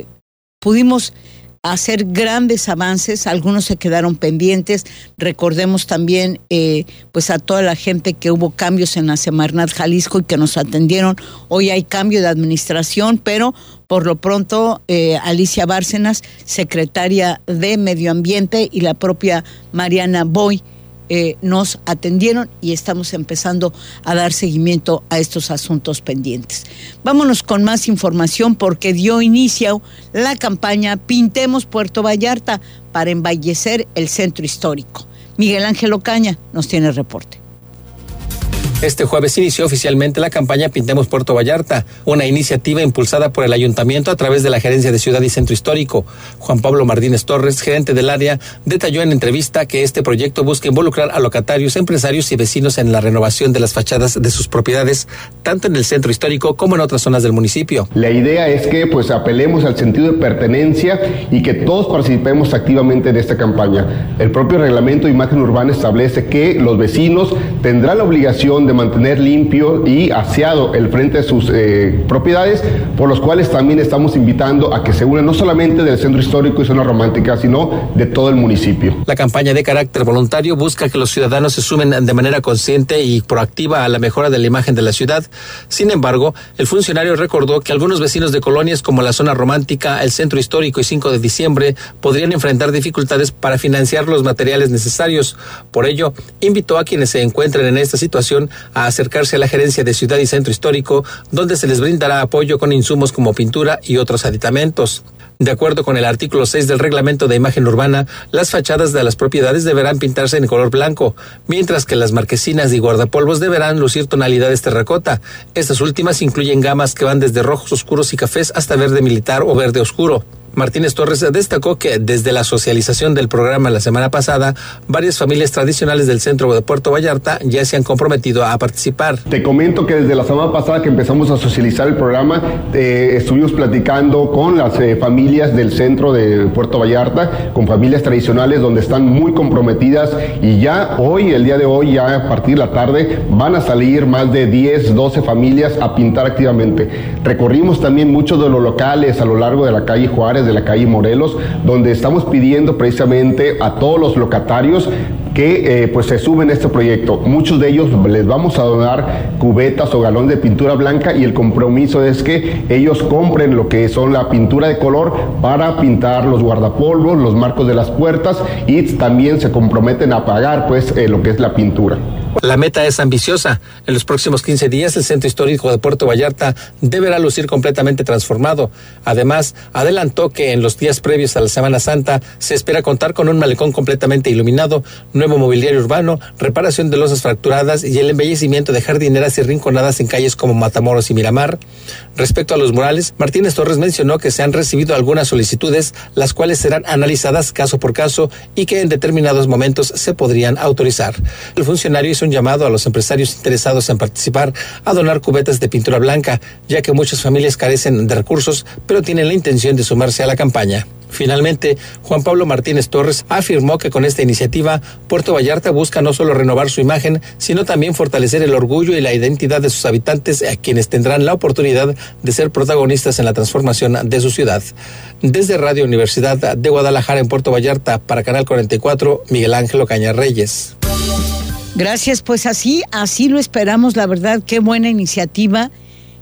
pudimos hacer grandes avances, algunos se quedaron pendientes. Recordemos también pues a toda la gente que hubo cambios en la Semarnat Jalisco y que nos atendieron. Hoy hay cambio de administración, pero por lo pronto Alicia Bárcenas, secretaria de Medio Ambiente, y la propia Mariana Boy nos atendieron y estamos empezando a dar seguimiento a estos asuntos pendientes. Vámonos con más información porque dio inicio la campaña Pintemos Puerto Vallarta para embellecer el centro histórico. Miguel Ángel Ocaña nos tiene el reporte. Este jueves inició oficialmente la campaña Pintemos Puerto Vallarta, una iniciativa impulsada por el Ayuntamiento a través de la Gerencia de Ciudad y Centro Histórico. Juan Pablo Martínez Torres, gerente del área, detalló en entrevista que este proyecto busca involucrar a locatarios, empresarios y vecinos en la renovación de las fachadas de sus propiedades, tanto en el centro histórico como en otras zonas del municipio. La idea es que apelemos al sentido de pertenencia y que todos participemos activamente de esta campaña. El propio reglamento de imagen urbana establece que los vecinos tendrán la obligación de mantener limpio y aseado el frente de sus propiedades, por los cuales también estamos invitando a que se unan no solamente del centro histórico y zona romántica, sino de todo el municipio. La campaña de carácter voluntario busca que los ciudadanos se sumen de manera consciente y proactiva a la mejora de la imagen de la ciudad. Sin embargo, el funcionario recordó que algunos vecinos de colonias como la zona romántica, el centro histórico y 5 de diciembre podrían enfrentar dificultades para financiar los materiales necesarios. Por ello, invitó a quienes se encuentren en esta situación a acercarse a la Gerencia de Ciudad y Centro Histórico, donde se les brindará apoyo con insumos como pintura y otros aditamentos. De acuerdo con el artículo 6 del Reglamento de Imagen Urbana, las fachadas de las propiedades deberán pintarse en color blanco, mientras que las marquesinas y guardapolvos deberán lucir tonalidades terracota. Estas últimas incluyen gamas que van desde rojos oscuros y cafés hasta verde militar o verde oscuro. Martínez Torres destacó que desde la socialización del programa la semana pasada, varias familias tradicionales del centro de Puerto Vallarta ya se han comprometido a participar. Te comento que desde la semana pasada que empezamos a socializar el programa, estuvimos platicando con las familias del centro de Puerto Vallarta, con familias tradicionales donde están muy comprometidas, y ya hoy, el día de hoy, ya a partir de la tarde, van a salir más de 10, 12 familias a pintar activamente. Recorrimos también muchos de los locales a lo largo de la calle Juárez, de la calle Morelos, donde estamos pidiendo precisamente a todos los locatarios que se sumen a este proyecto. Muchos de ellos les vamos a donar cubetas o galón de pintura blanca, y el compromiso es que ellos compren lo que son la pintura de color para pintar los guardapolvos, los marcos de las puertas, y también se comprometen a pagar lo que es la pintura. La meta es ambiciosa. En los próximos 15 días, el centro histórico de Puerto Vallarta deberá lucir completamente transformado. Además, adelantó que en los días previos a la Semana Santa se espera contar con un malecón completamente iluminado, nuevo mobiliario urbano, reparación de losas fracturadas y el embellecimiento de jardineras y rinconadas en calles como Matamoros y Miramar. Respecto a los murales, Martínez Torres mencionó que se han recibido algunas solicitudes, las cuales serán analizadas caso por caso y que en determinados momentos se podrían autorizar. El funcionario hizo un llamado a los empresarios interesados en participar a donar cubetas de pintura blanca, ya que muchas familias carecen de recursos, pero tienen la intención de sumarse a la campaña. Finalmente, Juan Pablo Martínez Torres afirmó que con esta iniciativa, Puerto Vallarta busca no solo renovar su imagen, sino también fortalecer el orgullo y la identidad de sus habitantes, a quienes tendrán la oportunidad de ser protagonistas en la transformación de su ciudad. Desde Radio Universidad de Guadalajara en Puerto Vallarta, para Canal 44, Miguel Ángel Ocaña Reyes. Gracias, pues así lo esperamos, la verdad, qué buena iniciativa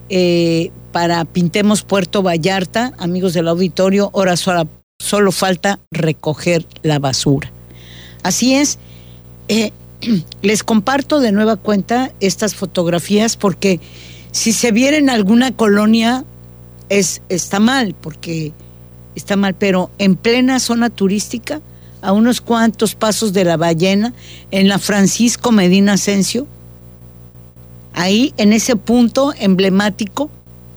para Pintemos Puerto Vallarta, amigos del auditorio. Ahora solo falta recoger la basura. Así es, les comparto de nueva cuenta estas fotografías porque si se viera en alguna colonia está mal, pero en plena zona turística, a unos cuantos pasos de la Ballena, en la Francisco Medina Asensio, ahí en ese punto emblemático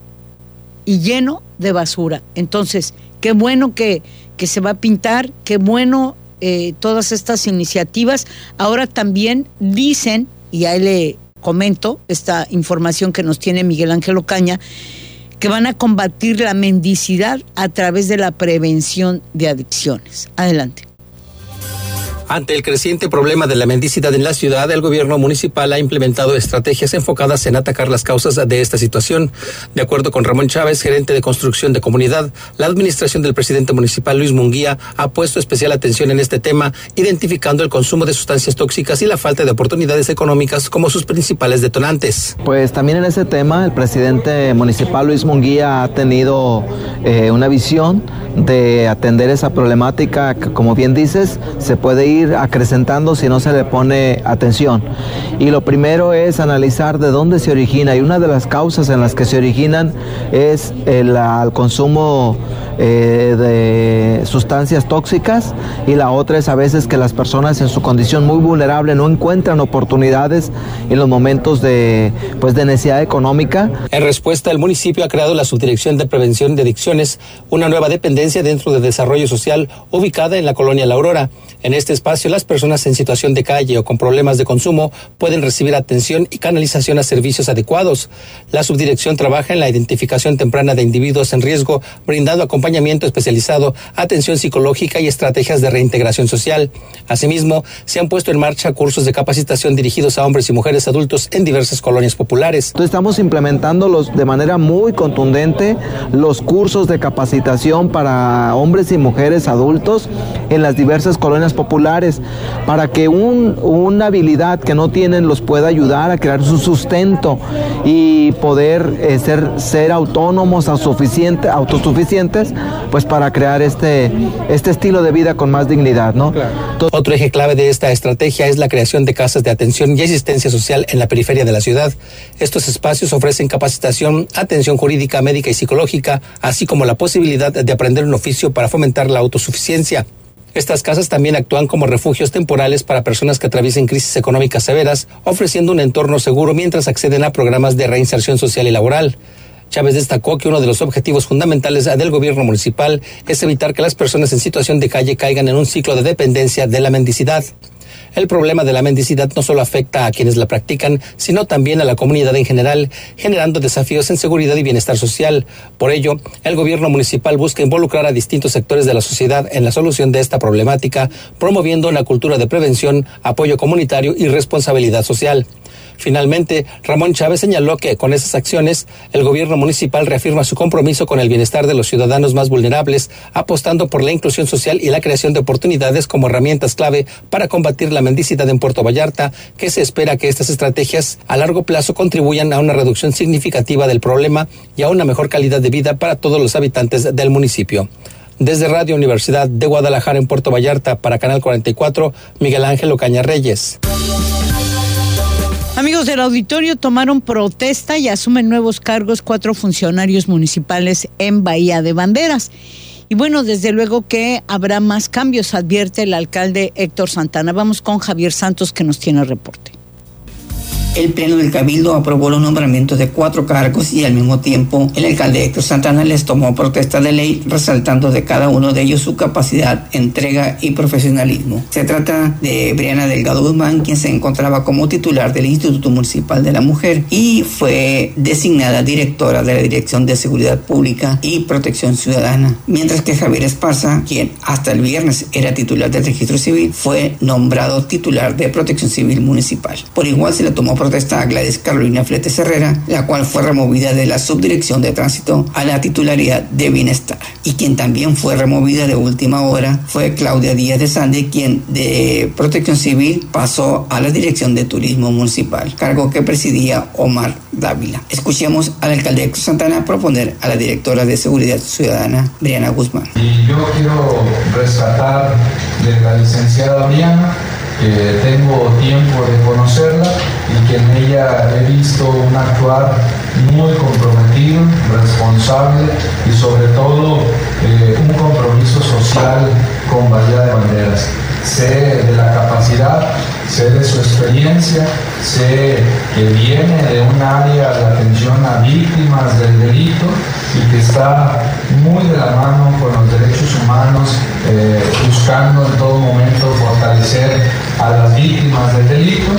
y lleno de basura. Entonces, qué bueno que se va a pintar, qué bueno todas estas iniciativas. Ahora también dicen, y ahí le comento esta información que nos tiene Miguel Ángel Ocaña, que van a combatir la mendicidad a través de la prevención de adicciones. Adelante. Ante el creciente problema de la mendicidad en la ciudad, el gobierno municipal ha implementado estrategias enfocadas en atacar las causas de esta situación. De acuerdo con Ramón Chávez, gerente de construcción de comunidad, la administración del presidente municipal Luis Munguía ha puesto especial atención en este tema, identificando el consumo de sustancias tóxicas y la falta de oportunidades económicas como sus principales detonantes. Pues también en ese tema el presidente municipal Luis Munguía ha tenido una visión de atender esa problemática que, como bien dices, se puede ir acrecentando si no se le pone atención. Y lo primero es analizar de dónde se origina, y una de las causas en las que se originan es el consumo de sustancias tóxicas, y la otra es a veces que las personas en su condición muy vulnerable no encuentran oportunidades en los momentos de necesidad económica. En respuesta, el municipio ha creado la Subdirección de Prevención de Adicciones, una nueva dependencia dentro de Desarrollo Social ubicada en la colonia La Aurora. En este espacio, las personas en situación de calle o con problemas de consumo pueden recibir atención y canalización a servicios adecuados. La subdirección trabaja en la identificación temprana de individuos en riesgo, brindando acompañamiento especializado, atención psicológica y estrategias de reintegración social. Asimismo, se han puesto en marcha cursos de capacitación dirigidos a hombres y mujeres adultos en diversas colonias populares. Entonces, estamos implementando de manera muy contundente los cursos de capacitación para hombres y mujeres adultos en las diversas colonias populares, para que una habilidad que no tienen los pueda ayudar a crear su sustento y poder ser autónomos, autosuficientes, pues para crear este estilo de vida con más dignidad, ¿no? Claro. Otro eje clave de esta estrategia es la creación de casas de atención y asistencia social en la periferia de la ciudad. Estos espacios ofrecen capacitación, atención jurídica, médica y psicológica, así como la posibilidad de aprender un oficio para fomentar la autosuficiencia. Estas casas también actúan como refugios temporales para personas que atraviesen crisis económicas severas, ofreciendo un entorno seguro mientras acceden a programas de reinserción social y laboral. Chávez destacó que uno de los objetivos fundamentales del gobierno municipal es evitar que las personas en situación de calle caigan en un ciclo de dependencia de la mendicidad. El problema de la mendicidad no solo afecta a quienes la practican, sino también a la comunidad en general, generando desafíos en seguridad y bienestar social. Por ello, el gobierno municipal busca involucrar a distintos sectores de la sociedad en la solución de esta problemática, promoviendo una cultura de prevención, apoyo comunitario y responsabilidad social. Finalmente, Ramón Chávez señaló que con esas acciones, el gobierno municipal reafirma su compromiso con el bienestar de los ciudadanos más vulnerables, apostando por la inclusión social y la creación de oportunidades como herramientas clave para combatir la mendicidad en Puerto Vallarta, que se espera que estas estrategias a largo plazo contribuyan a una reducción significativa del problema y a una mejor calidad de vida para todos los habitantes del municipio. Desde Radio Universidad de Guadalajara en Puerto Vallarta, para Canal 44, Miguel Ángel Ocaña Reyes. Amigos del auditorio, tomaron protesta y asumen nuevos cargos 4 funcionarios municipales en Bahía de Banderas. Y bueno, desde luego que habrá más cambios, advierte el alcalde Héctor Santana. Vamos con Javier Santos, que nos tiene el reporte. El Pleno del Cabildo aprobó los nombramientos de 4 cargos y al mismo tiempo el alcalde Héctor Santana les tomó protesta de ley, resaltando de cada uno de ellos su capacidad, entrega y profesionalismo. Se trata de Briana Delgado Guzmán, quien se encontraba como titular del Instituto Municipal de la Mujer y fue designada directora de la Dirección de Seguridad Pública y Protección Ciudadana, mientras que Javier Esparza, quien hasta el viernes era titular del Registro Civil, fue nombrado titular de Protección Civil Municipal. Por igual se le tomó protesta a Gladys Carolina Fletes Herrera, la cual fue removida de la Subdirección de Tránsito a la titularidad de Bienestar. Y quien también fue removida de última hora fue Claudia Díaz de Sande, quien de Protección Civil pasó a la Dirección de Turismo Municipal, cargo que presidía Omar Dávila. Escuchemos al alcalde Héctor Santana proponer a la directora de Seguridad Ciudadana, Briana Guzmán. Y yo quiero rescatar de la licenciada Briana, que tengo tiempo de conocerla y que en ella he visto un actuar muy comprometido, responsable y sobre todo un compromiso social con Bahía de Banderas. Sé de la capacidad, sé de su experiencia, sé que viene de un área de atención a víctimas del delito y que está muy de la mano con los derechos humanos, buscando en todo momento fortalecer a las víctimas del delito.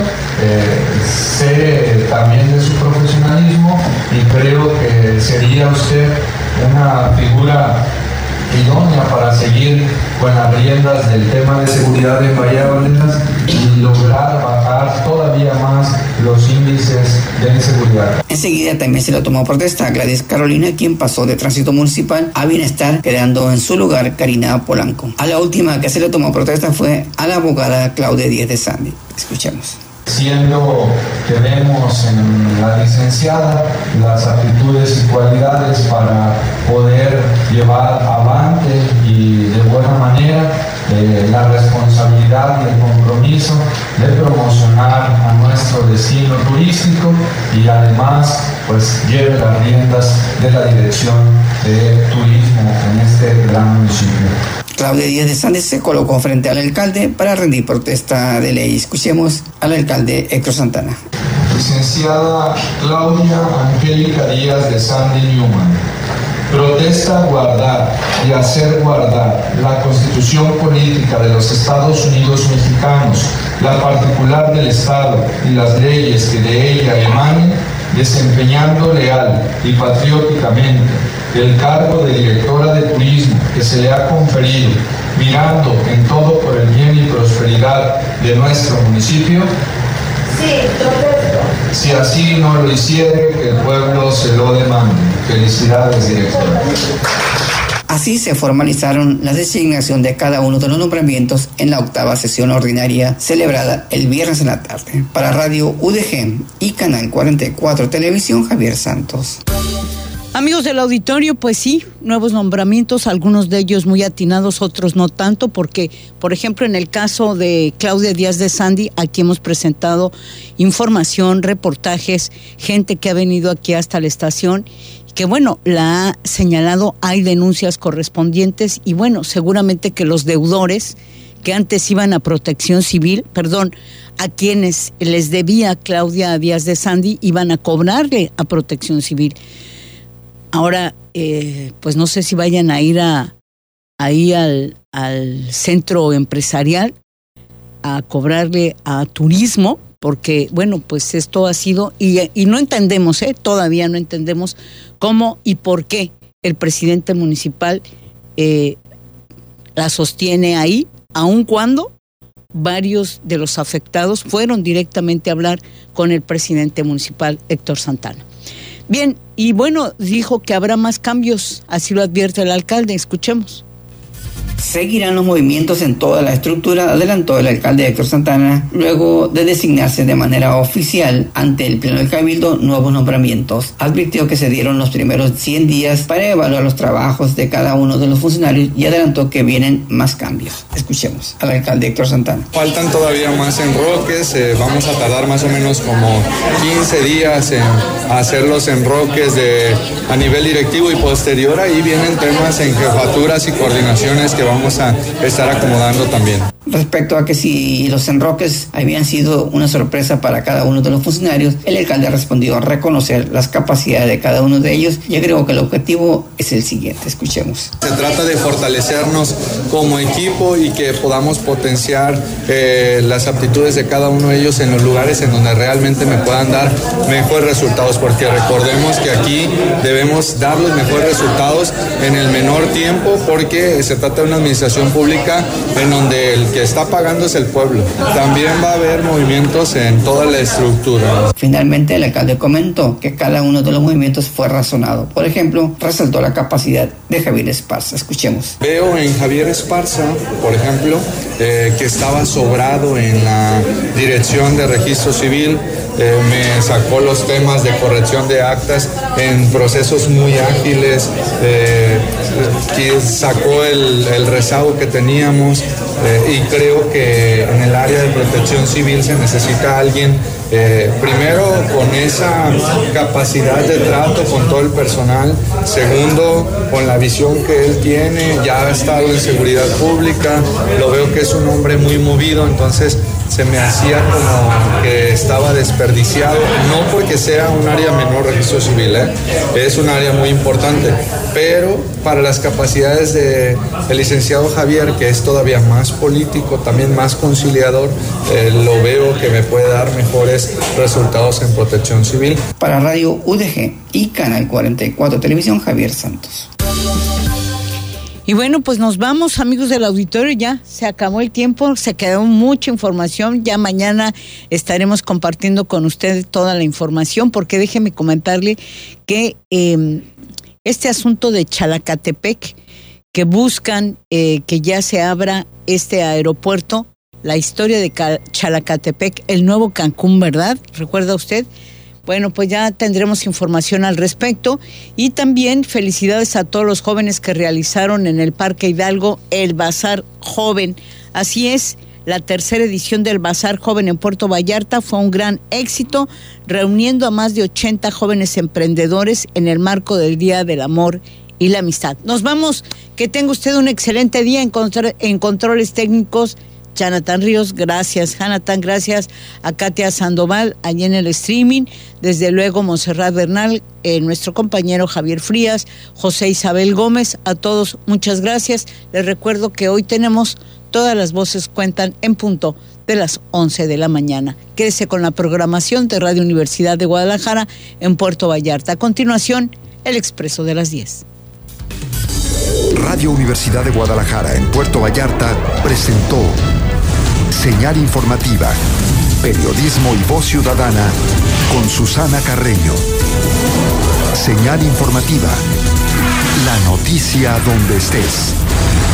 Sé también de su profesionalismo y creo que sería usted una figura idónea para seguir con las riendas del tema de seguridad en Bahía Banderas y lograr bajar todavía más los índices de inseguridad. Enseguida también se le tomó protesta a Gladys Carolina, quien pasó de tránsito municipal a bienestar, quedando en su lugar Karina Polanco. A la última que se le tomó protesta fue a la abogada Claudia Díaz de Sandy. Escuchemos. Siendo que vemos en la licenciada las aptitudes y cualidades para poder llevar avante y de buena manera la responsabilidad y el compromiso de promocionar a nuestro destino turístico y además pues lleve las riendas de la dirección de turismo en este gran municipio. Claudia Díaz de Sandy se colocó frente al alcalde para rendir protesta de ley. Escuchemos al alcalde Héctor Santana. Licenciada Claudia Angélica Díaz de Sandy Newman, protesta guardar y hacer guardar la Constitución Política de los Estados Unidos Mexicanos, la particular del Estado y las leyes que de ella emanen, desempeñando leal y patrióticamente el cargo de directora de turismo que se le ha conferido, mirando en todo por el bien y prosperidad de nuestro municipio? Sí, protesto. Si así no lo hiciere, que el pueblo se lo demande. Felicidades, directora. Así se formalizaron la designación de cada uno de los nombramientos en la 8ª sesión ordinaria celebrada el viernes en la tarde. Para Radio UDG y Canal 44 Televisión, Javier Santos. Amigos del auditorio, pues sí, nuevos nombramientos, algunos de ellos muy atinados, otros no tanto, porque, por ejemplo, en el caso de Claudia Díaz de Sandy, aquí hemos presentado información, reportajes, gente que ha venido aquí hasta la estación, que bueno, la ha señalado, hay denuncias correspondientes y bueno, seguramente que los deudores que antes iban a Protección Civil, a quienes les debía Claudia Díaz de Sandy, iban a cobrarle a Protección Civil. Ahora, pues no sé si vayan a ir ahí al centro empresarial a cobrarle a turismo, porque, bueno, pues esto ha sido, y no entendemos, todavía no entendemos cómo y por qué el presidente municipal la sostiene ahí, aun cuando varios de los afectados fueron directamente a hablar con el presidente municipal, Héctor Santana. Bien, y bueno, dijo que habrá más cambios, así lo advierte el alcalde, escuchemos. Seguirán los movimientos en toda la estructura, adelantó el alcalde Héctor Santana, luego de designarse de manera oficial ante el Pleno del Cabildo nuevos nombramientos. Advirtió que se dieron los primeros 100 días para evaluar los trabajos de cada uno de los funcionarios y adelantó que vienen más cambios. Escuchemos al alcalde Héctor Santana. Faltan todavía más enroques, vamos a tardar más o menos como 15 días en hacer los enroques a nivel directivo y posterior ahí vienen temas en jefaturas y coordinaciones que vamos a estar acomodando también. Respecto a que si los enroques habían sido una sorpresa para cada uno de los funcionarios, el alcalde respondió a reconocer las capacidades de cada uno de ellos y agregó que el objetivo es el siguiente. Escuchemos. Se trata de fortalecernos como equipo y que podamos potenciar las aptitudes de cada uno de ellos en los lugares en donde realmente me puedan dar mejores resultados, porque recordemos que aquí debemos dar los mejores resultados en el menor tiempo, porque se trata de una administración pública en donde el que está pagando es el pueblo. También va a haber movimientos en toda la estructura. Finalmente, el alcalde comentó que cada uno de los movimientos fue razonado. Por ejemplo, resaltó la capacidad de Javier Esparza. Escuchemos. Veo en Javier Esparza, por ejemplo, que estaba sobrado en la dirección de registro civil. Me sacó los temas de corrección de actas en procesos muy ágiles, que sacó el rezago que teníamos y creo que en el área de protección civil se necesita alguien primero con esa capacidad de trato con todo el personal, segundo con la visión que él tiene, ya ha estado en seguridad pública, lo veo que es un hombre muy movido, entonces se me hacía como que estaba desperdiciado, no porque sea un área menor registro civil, es un área muy importante, pero para las capacidades del licenciado Javier, que es todavía más político, también más conciliador, lo veo que me puede dar mejores resultados en protección civil. Para Radio UDG y Canal 44 Televisión, Javier Santos. Y bueno, pues nos vamos, amigos del auditorio, ya se acabó el tiempo, se quedó mucha información, ya mañana estaremos compartiendo con ustedes toda la información, porque déjeme comentarle que este asunto de Chalacatepec, que buscan que ya se abra este aeropuerto, la historia de Chalacatepec, el nuevo Cancún, ¿verdad? ¿Recuerda usted? Bueno, pues ya tendremos información al respecto y también felicidades a todos los jóvenes que realizaron en el Parque Hidalgo el Bazar Joven. Así es, la tercera edición del Bazar Joven en Puerto Vallarta fue un gran éxito, reuniendo a más de 80 jóvenes emprendedores en el marco del Día del Amor y la Amistad. Nos vamos, que tenga usted un excelente día en controles técnicos. Jonathan Ríos, gracias. Jonathan, gracias a Katia Sandoval, allí en el streaming. Desde luego, Montserrat Bernal, nuestro compañero Javier Frías, José Isabel Gómez, a todos, muchas gracias. Les recuerdo que hoy tenemos Todas las Voces Cuentan en punto de las 11 de la mañana. Quédese con la programación de Radio Universidad de Guadalajara en Puerto Vallarta. A continuación, El Expreso de las 10. Radio Universidad de Guadalajara en Puerto Vallarta presentó Señal Informativa, periodismo y voz ciudadana con Susana Carreño. Señal Informativa, la noticia donde estés.